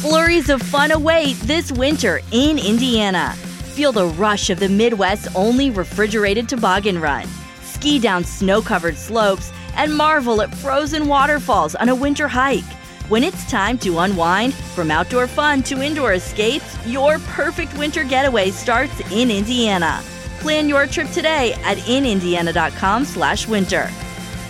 Flurries of fun await this winter in Indiana. Feel the rush of the Midwest's only refrigerated toboggan run. Ski down snow-covered slopes and marvel at frozen waterfalls on a winter hike. When it's time to unwind, from outdoor fun to indoor escapes, your perfect winter getaway starts in Indiana. Plan your trip today at inindiana.com/winter.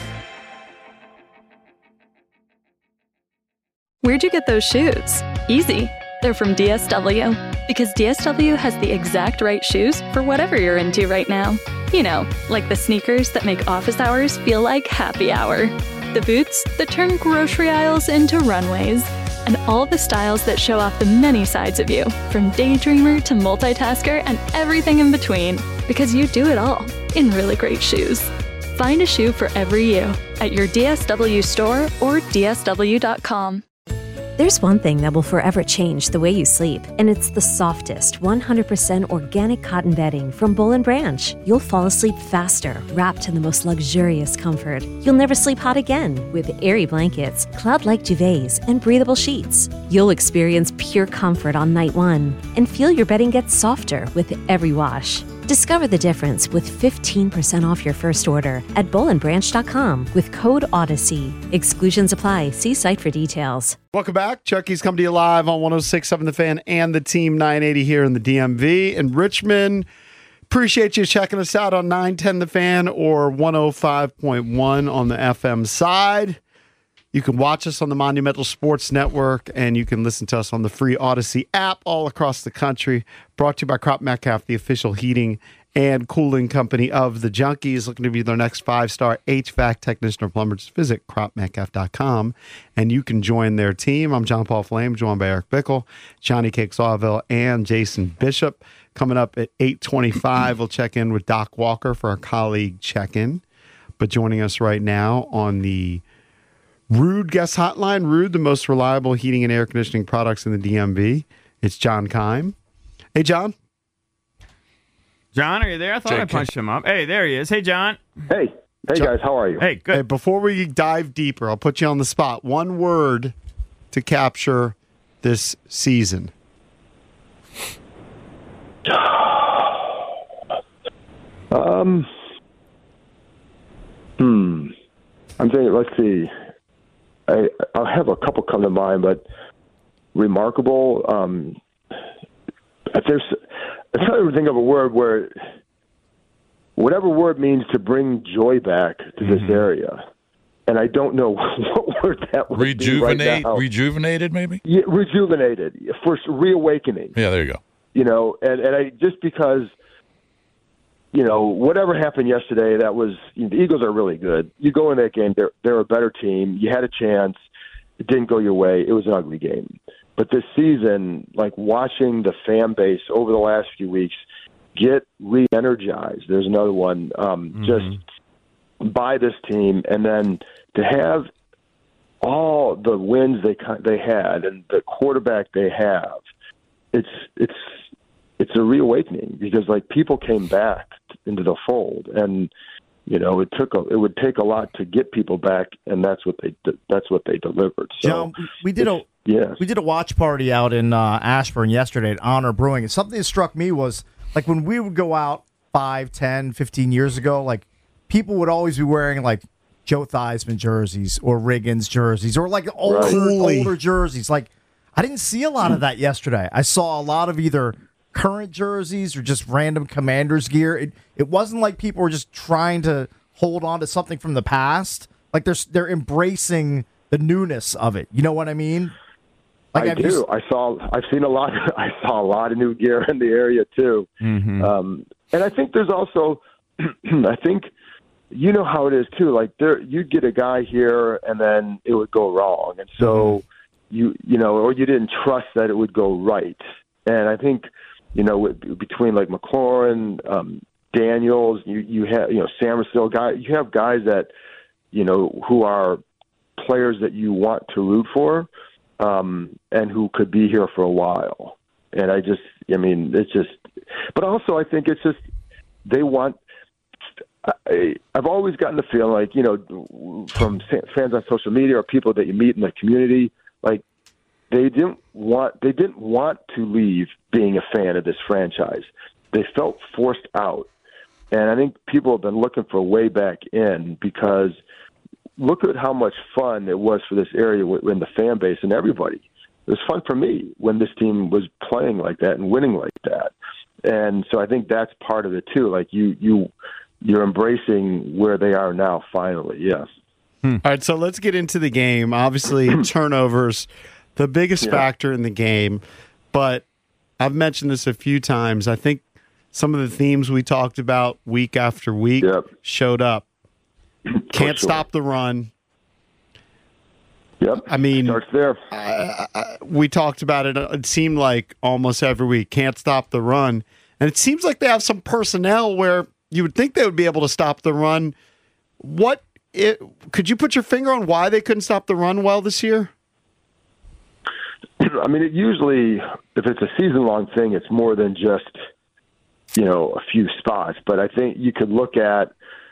Where'd you get those shoes? Easy. They're from DSW. Because DSW has the exact right shoes for whatever you're into right now. You know, like the sneakers that make office hours feel like happy hour. The boots that turn grocery aisles into runways. And all the styles that show off the many sides of you, from daydreamer to multitasker and everything in between. Because you do it all in really great shoes. Find a shoe for every you at your DSW store or DSW.com. There's one thing that will forever change the way you sleep, and it's the softest, 100% organic cotton bedding from Boll & Branch. You'll fall asleep faster, wrapped in the most luxurious comfort. You'll never sleep hot again with airy blankets, cloud-like duvets, and breathable sheets. You'll experience pure comfort on night one and feel your bedding gets softer with every wash. Discover the difference with 15% off your first order at bollandbranch.com with code Odyssey. Exclusions apply. See site for details. Welcome back. Chucky's come to you live on 106.7 The Fan and the Team 980 here in the DMV in Richmond. Appreciate you checking us out on 910 The Fan or 105.1 on the FM side. You can watch us on the Monumental Sports Network, and you can listen to us on the free Odyssey app all across the country. Brought to you by Crop Metcalf, the official heating and cooling company of the Junkies. Looking to be their next 5-star HVAC technician or plumber. Just visit cropmetcalf.com, and you can join their team. I'm John Paul Flame, joined by Eric Bickle, Johnny Cake Sawville, and Jason Bishop. Coming up at 8:25, we'll check in with Doc Walker for our colleague check-in. But joining us right now on the Rude Guest Hotline. Rude, the most reliable heating and air conditioning products in the DMV. It's John Keim. Hey, John. John, are you there? I thought I punched him up. Hey, there he is. Hey, John. Hey, John. Guys, how are you? Hey, good. Hey, before we dive deeper, I'll put you on the spot. One word to capture this season. I'm thinking, let's see. I'll have a couple come to mind, but remarkable. I'm trying to think of a word where whatever word means to bring joy back to this area. And I don't know what word that would be right now. Rejuvenated, maybe? Yeah, rejuvenated. For reawakening. Yeah, there you go. You know, and I just because, you know, whatever happened yesterday, that was, the Eagles are really good. You go in that game, they're a better team. You had a chance. It didn't go your way. It was an ugly game. But this season, like watching the fan base over the last few weeks get re-energized. There's another one. Just by this team, and then to have all the wins they had and the quarterback they have, it's a reawakening because like people came back into the fold, and you know it would take a lot to get people back, and that's what they delivered. So John, we did a watch party out in Ashburn yesterday at Honor Brewing, and something that struck me was like when we would go out 5, 10, 15 years ago, like people would always be wearing like Joe Theismann jerseys or Riggins jerseys or like older jerseys. Like I didn't see a lot of that yesterday. I saw a lot of either current jerseys or just random Commanders gear. It wasn't like people were just trying to hold on to something from the past. Like they're embracing the newness of it. You know what I mean? Like I've seen a lot. I saw a lot of new gear in the area too. And I think there's also, I think, you know how it is too. Like you'd get a guy here and then it would go wrong, and so you know, or you didn't trust that it would go right. And I think, you know, between like McLaurin, Daniels, you have, you know, Samerstill guy. You have guys that, you know, who are players that you want to root for, and who could be here for a while. And it's just. But also, I think it's just they want. I've always gotten the feeling like, you know, from fans on social media or people that you meet in the community, like they didn't want to leave being a fan of this franchise. They felt forced out. And I think people have been looking for a way back in, because look at how much fun it was for this area in the fan base and everybody. It was fun for me when this team was playing like that and winning like that. And so I think that's part of it too. Like you're embracing where they are now finally. Yes. All right, so let's get into the game. Obviously, turnovers, the biggest factor in the game. But I've mentioned this a few times. I think some of the themes we talked about week after week showed up. Can't stop the run. Yep. I mean, starts there. We talked about it. It seemed like almost every week. Can't stop the run. And it seems like they have some personnel where you would think they would be able to stop the run. Could you put your finger on why they couldn't stop the run well this year? I mean, it usually, if it's a season-long thing, it's more than just, a few spots. But I think you could look at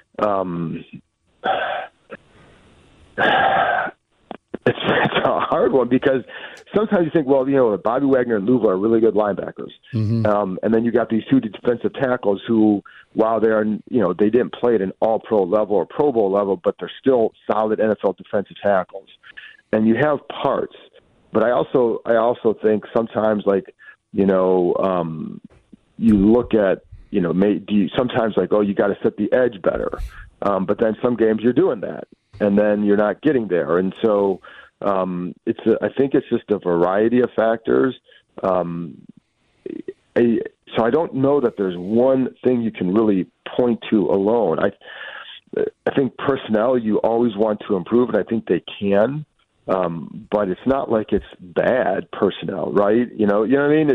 it's a hard one, because sometimes you think, well, Bobby Wagner and Louva are really good linebackers. Mm-hmm. And then you got these two defensive tackles who, while they are, they didn't play at an all-pro level or Pro Bowl level, but they're still solid NFL defensive tackles. And you have parts. But I also think sometimes, you look at, sometimes like, oh, you got to set the edge better. But then some games you're doing that, and then you're not getting there. And so I think it's just a variety of factors. So I don't know that there's one thing you can really point to alone. I think personnel you always want to improve, and I think they can. But it's not like it's bad personnel, right? You know what I mean?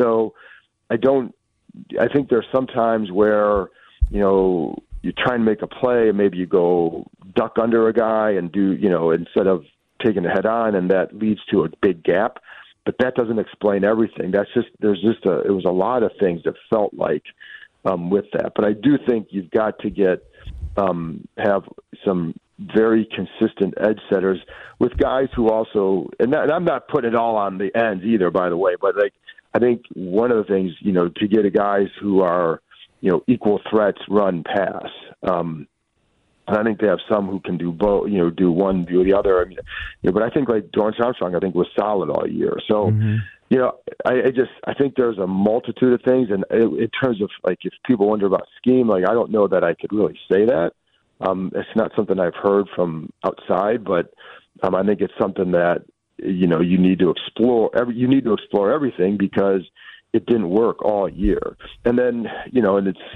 I think there's some times where, you try and make a play and maybe you go duck under a guy and do, instead of taking it head on, and that leads to a big gap. But that doesn't explain everything. It was a lot of things that felt like with that. But I do think you've got to have some very consistent edge setters with guys who also, and I'm not putting it all on the ends either, by the way, but I think one of the things, to get guys who are, equal threats, run, pass. And I think they have some who can do both, do one, do the other. I mean, but I think like Dorrance Armstrong, I think was solid all year. So, I think there's a multitude of things. And in terms of like, if people wonder about scheme, I don't know that I could really say that. It's not something I've heard from outside, but I think it's something that, you need to explore. You need to explore everything, because it didn't work all year. And then, and it's,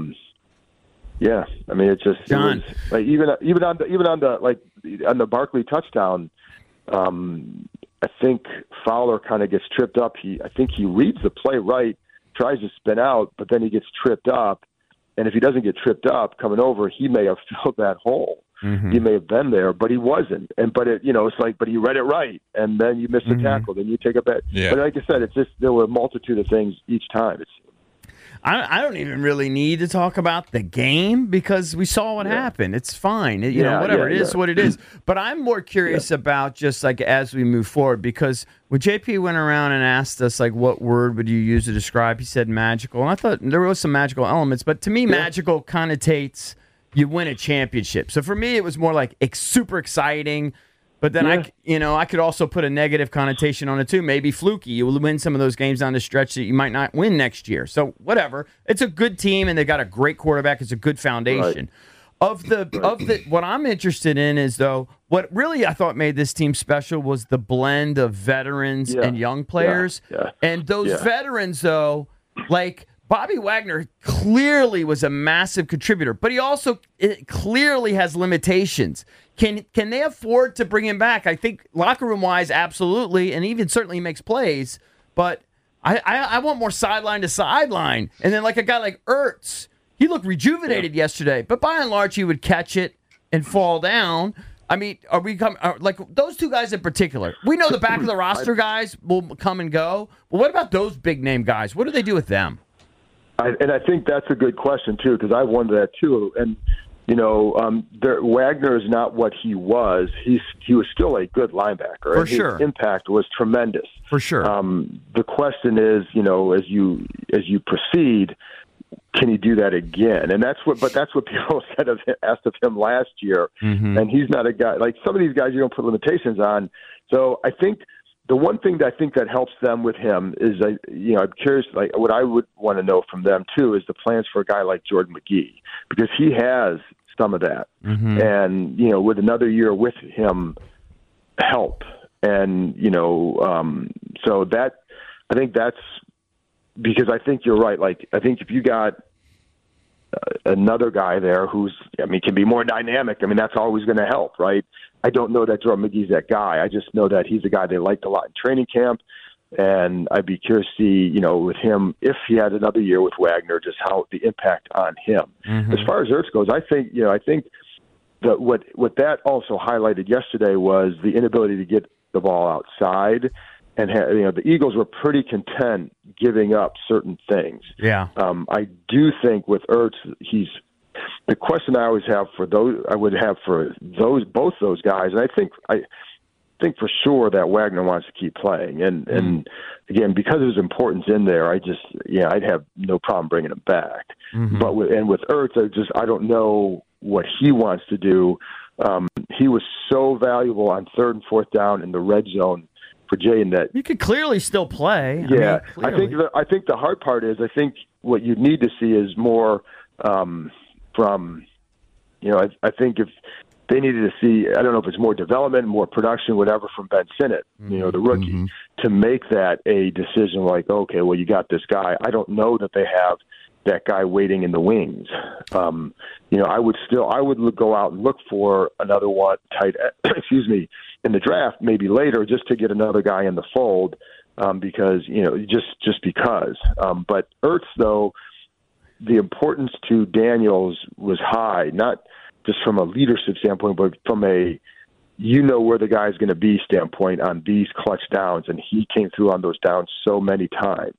I mean, it's just, John. It was, like, even on the Barkley touchdown, I think Fowler kind of gets tripped up. I think he reads the play right, tries to spin out, but then he gets tripped up. And if he doesn't get tripped up coming over, he may have filled that hole. Mm-hmm. He may have been there, but he wasn't. But he read it right, and then you miss the tackle, then you take a bet. Yeah. But like I said, it's just there were a multitude of things each time. I don't even really need to talk about the game, because we saw what happened. It's fine. It is what it is. But I'm more curious about just like as we move forward, because when JP went around and asked us like what word would you use to describe, he said magical. And I thought there was some magical elements, but to me magical connotates you win a championship. So for me it was more like super exciting. But then I could also put a negative connotation on it too. Maybe fluky. You will win some of those games down the stretch that you might not win next year. So whatever. It's a good team, and they got a great quarterback. It's a good foundation. Right. What I'm interested in is though what really I thought made this team special was the blend of veterans and young players. Yeah. And those veterans though, like Bobby Wagner clearly was a massive contributor, but he also clearly has limitations. Can they afford to bring him back? I think locker room wise, absolutely, and even certainly he makes plays. But I want more sideline to sideline, and then like a guy like Ertz, he looked rejuvenated yesterday, but by and large he would catch it and fall down. I mean, like those two guys in particular? We know the back of the roster guys will come and go, but what about those big name guys? What do they do with them? And I think that's a good question too, because I wondered that too. And Wagner is not what he was. He was still a good linebacker. For and sure. His impact was tremendous. For sure. The question is, as you proceed, can he do that again? And that's what people asked of him last year. Mm-hmm. And he's not a guy like some of these guys. You don't put limitations on. So I think the one thing that I think that helps them with him is, I'm curious. Like what I would want to know from them too is the plans for a guy like Jordan McGee, because he has some of that, mm-hmm. and with another year with him, help, and so that I think that's because I think you're right. Like I think if you got another guy there can be more dynamic. I mean, that's always going to help, right? I don't know that Jordan McGee's that guy. I just know that he's a guy they liked a lot in training camp, and I'd be curious to see, with him, if he had another year with Wagner, just how the impact on him. Mm-hmm. As far as Ertz goes, I think that what that also highlighted yesterday was the inability to get the ball outside, and the Eagles were pretty content giving up certain things. Yeah, I do think with Ertz, the question I always have for those, I would have for both those guys, and I think for sure that Wagner wants to keep playing, and again, because of his importance in there, I'd have no problem bringing him back. Mm-hmm. But with Ertz, I don't know what he wants to do. He was so valuable on 3rd and 4th down in the red zone for Jay, and that you could clearly still play. Yeah, I think the hard part is I think what you need to see is more from. I think if they needed to see, I don't know if it's more development, more production, whatever, from Ben Sinnott, the rookie, mm-hmm. to make that a decision like, okay, well, you got this guy. I don't know that they have that guy waiting in the wings. I would go out and look for another one in the draft, maybe later, just to get another guy in the fold, because, just because. But Ertz, though, the importance to Daniels was high, not just from a leadership standpoint, but from a where the guy's going to be standpoint on these clutch downs, and he came through on those downs so many times.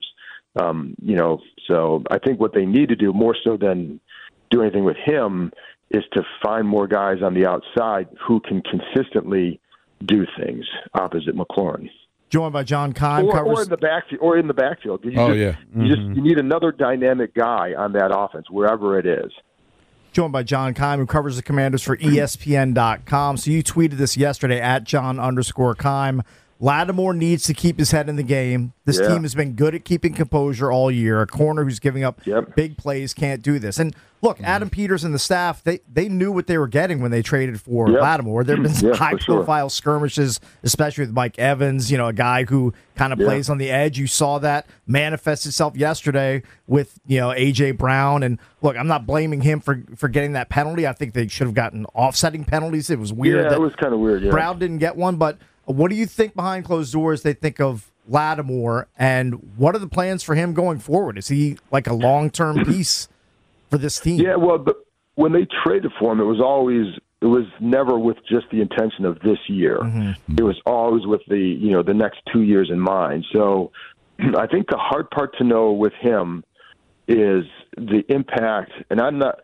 So I think what they need to do more so than do anything with him is to find more guys on the outside who can consistently do things opposite McLaurin. Joined by John Keim, or in the backfield. You need another dynamic guy on that offense wherever it is. Joined by John Keim, who covers the Commanders for ESPN.com. So you tweeted this yesterday at John_Keim. Lattimore needs to keep his head in the game. This team has been good at keeping composure all year. A corner who's giving up big plays can't do this. And look, Adam Peters and the staff, they knew what they were getting when they traded for Lattimore. There have been some high-profile skirmishes, especially with Mike Evans, a guy who kind of plays on the edge. You saw that manifest itself yesterday with, A.J. Brown. And look, I'm not blaming him for getting that penalty. I think they should have gotten offsetting penalties. It was weird. Yeah, it was kind of weird, Brown didn't get one, but what do you think behind closed doors they think of Lattimore, and what are the plans for him going forward? Is he like a long-term piece for this team? Yeah, well, when they traded for him, it was never with just the intention of this year. Mm-hmm. It was always with the next 2 years in mind. So I think the hard part to know with him is the impact, and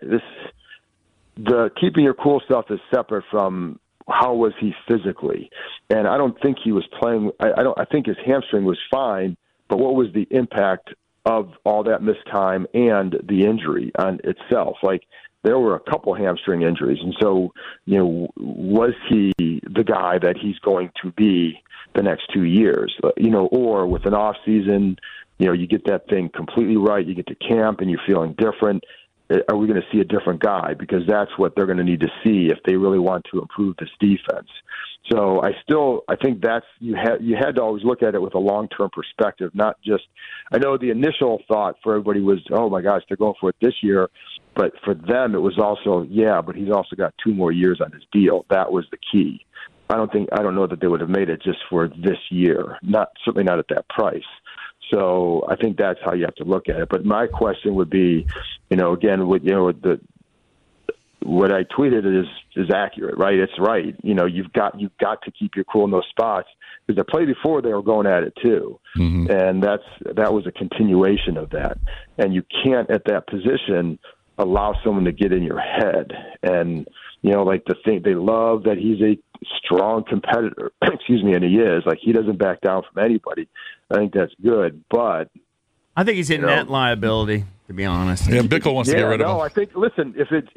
the keeping your cool stuff is separate from how was he physically? And I don't think he was playing. I think his hamstring was fine, but what was the impact of all that missed time and the injury on itself? Like, there were a couple hamstring injuries. And so, was he the guy that he's going to be the next 2 years? Or with an off season, you get that thing completely right. You get to camp and you're feeling different. Are we going to see a different guy? Because that's what they're going to need to see if they really want to improve this defense. So I think that's you had to always look at it with a long-term perspective, not just. I know the initial thought for everybody was, oh my gosh, they're going for it this year, but for them it was also, but he's also got 2 more years on his deal. That was the key. I don't know that they would have made it just for this year. Certainly not at that price. So I think that's how you have to look at it. But my question would be, again, what I tweeted is accurate, right? It's right. You've got to keep your cool in those spots, because the play before they were going at it too, and that was a continuation of that. And you can't at that position allow someone to get in your head. And, like the thing, they love that he's a strong competitor, and he is. Like, he doesn't back down from anybody. I think that's good, but I think he's a net liability, to be honest. Yeah, Bickle wants to get rid of him. No, I think, listen, if it's,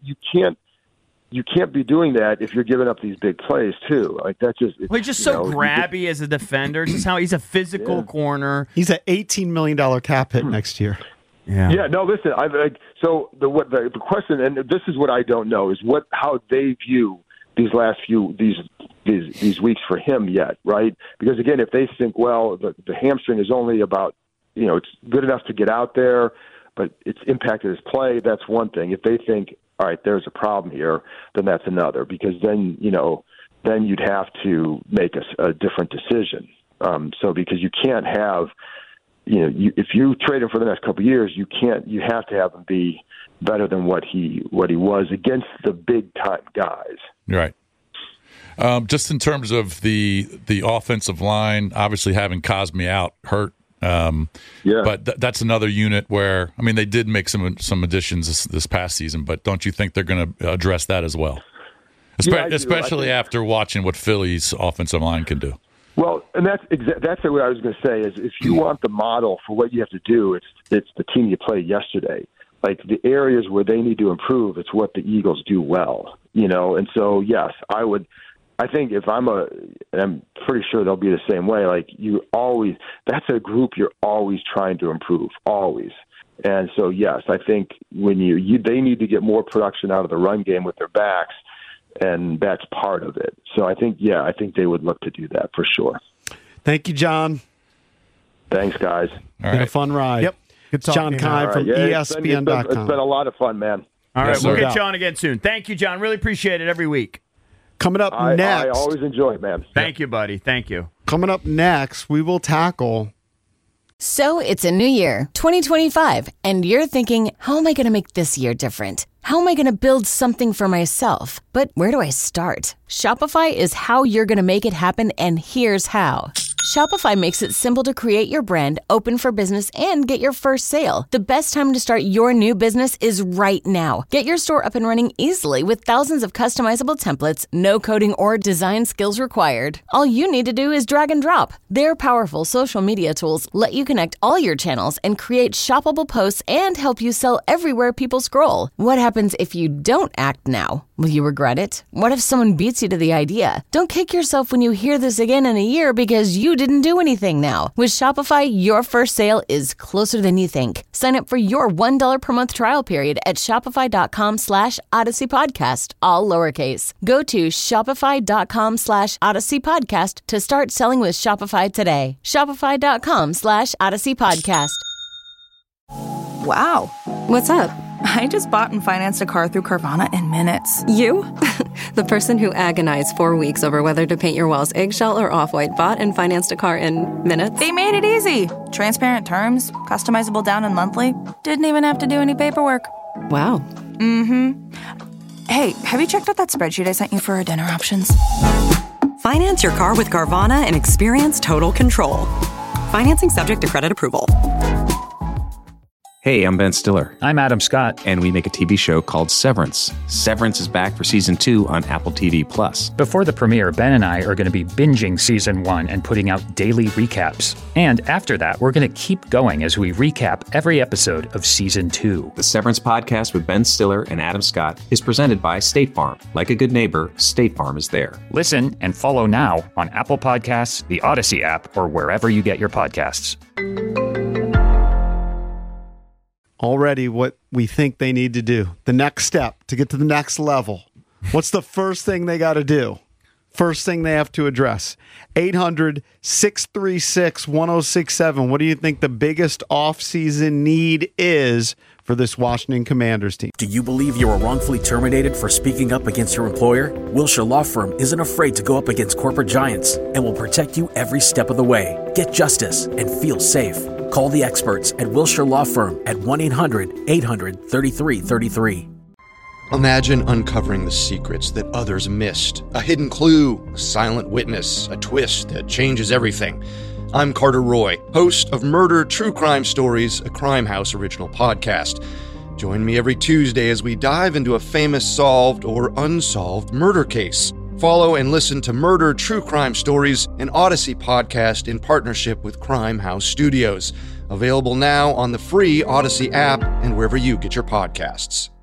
you can't be doing that if you're giving up these big plays too. Like, that's just. Well, he's just so grabby as a defender. Just how he's a physical corner. He's an $18 million cap hit next year. Yeah. Yeah. No. Listen. So the question, and this is what I don't know, is how they view these last few these weeks for him yet, right? Because again, if they think, well, the hamstring is only about, it's good enough to get out there, but it's impacted his play. That's one thing. If they think, all right, there's a problem here, then that's another, because then you'd have to make a different decision. So because you can't have, if you trade him for the next couple of years, you have to have him be better than what he was against the big time guys. Right. Just in terms of the offensive line, obviously having Cosme out hurt. But that's another unit where, I mean, they did make some additions this past season, but don't you think they're going to address that as well? Especially after watching what Philly's offensive line can do. Well, and that's what I was going to say is, if you want the model for what you have to do, it's the team you played yesterday. Like, the areas where they need to improve, it's what the Eagles do well, And so, yes, I think if and I'm pretty sure they'll be the same way. Like, that's a group you're always trying to improve, always. And so, yes, I think when they need to get more production out of the run game with their backs, and that's part of it. So I think they would look to do that for sure. Thank you, John. Thanks, guys. All right. Been a fun ride. Yep. Good talking. John Keim from ESPN.com. It's been a lot of fun, man. All right, we'll get you on again soon. Thank you, John. Really appreciate it every week. Coming up next. I always enjoy it, man. Thank you, buddy. Thank you. Coming up next, we will tackle. So it's a new year, 2025, and you're thinking, how am I going to make this year different? How am I going to build something for myself? But where do I start? Shopify is how you're going to make it happen, and here's how. Shopify makes it simple to create your brand, open for business, and get your first sale. The best time to start your new business is right now. Get your store up and running easily with thousands of customizable templates, no coding or design skills required. All you need to do is drag and drop. Their powerful social media tools let you connect all your channels and create shoppable posts and help you sell everywhere people scroll. What happens if you don't act now? Will you regret it? What if someone beats you to the idea? Don't kick yourself when you hear this again in a year because you didn't do anything now. With Shopify, your first sale is closer than you think. Sign up for your $1 per month trial period at shopify.com/Odyssey Podcast, all lowercase. Go to shopify.com/Odyssey Podcast to start selling with Shopify today. Shopify.com/Odyssey Podcast. Wow. What's up? I just bought and financed a car through Carvana in minutes. You? The person who agonized 4 weeks over whether to paint your walls eggshell or off-white bought and financed a car in minutes? They made it easy. Transparent terms, customizable down and monthly. Didn't even have to do any paperwork. Wow. Mm-hmm. Hey, have you checked out that spreadsheet I sent you for our dinner options? Finance your car with Carvana and experience total control. Financing subject to credit approval. Hey, I'm Ben Stiller. I'm Adam Scott. And we make a TV show called Severance. Severance is back for Season 2 on Apple TV+. Before the premiere, Ben and I are going to be binging Season 1 and putting out daily recaps. And after that, we're going to keep going as we recap every episode of Season 2. The Severance podcast with Ben Stiller and Adam Scott is presented by State Farm. Like a good neighbor, State Farm is there. Listen and follow now on Apple Podcasts, the Odyssey app, or wherever you get your podcasts. Already what we think they need to do. The next step to get to the next level. What's the first thing they got to do? First thing they have to address. 800-636-1067. What do you think the biggest offseason need is for this Washington Commanders team? Do you believe you were wrongfully terminated for speaking up against your employer? Wilshire Law Firm isn't afraid to go up against corporate giants and will protect you every step of the way. Get justice and feel safe. Call the experts at Wilshire Law Firm at 1-800-800-3333. Imagine uncovering the secrets that others missed. A hidden clue, a silent witness, a twist that changes everything. I'm Carter Roy, host of Murder True Crime Stories, a Crime House original podcast. Join me every Tuesday as we dive into a famous solved or unsolved murder case. Follow and listen to Murder True Crime Stories, an Odyssey podcast in partnership with Crime House Studios. Available now on the free Odyssey app and wherever you get your podcasts.